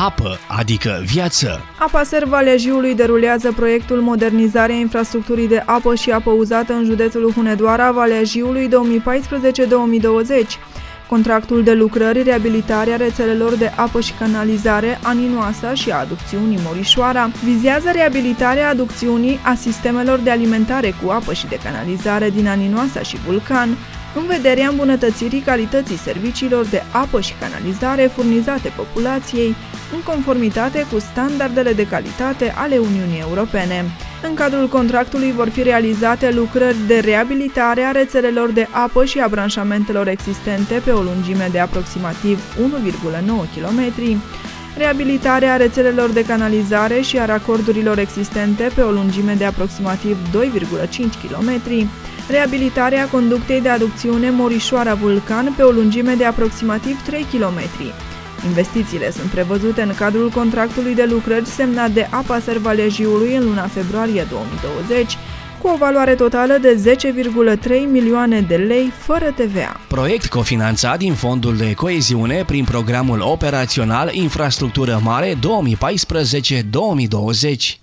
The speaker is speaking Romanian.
Apă, adică viață. APASER Valea Jiului derulează proiectul Modernizarea infrastructurii de apă și apă uzată în județul Hunedoara, Valea Jiului 2014-2020. Contractul de lucrări, reabilitarea rețelelor de apă și canalizare Aninoasa și a aducțiunii Morișoara vizează reabilitarea aducțiunii a sistemelor de alimentare cu apă și de canalizare din Aninoasa și Vulcan, în vederea îmbunătățirii calității serviciilor de apă și canalizare furnizate populației, în conformitate cu standardele de calitate ale Uniunii Europene. În cadrul contractului vor fi realizate lucrări de reabilitare a rețelelor de apă și a branșamentelor existente pe o lungime de aproximativ 1,9 km, reabilitarea rețelelor de canalizare și a racordurilor existente pe o lungime de aproximativ 2,5 km, reabilitarea conductei de aducțiune Morișoara-Vulcan pe o lungime de aproximativ 3 km. Investițiile sunt prevăzute în cadrul contractului de lucrări semnat de APASER Valea Jiului în luna februarie 2020, cu o valoare totală de 10,3 milioane de lei fără TVA. Proiect cofinanțat din Fondul de Coeziune prin Programul Operațional Infrastructură Mare 2014-2020.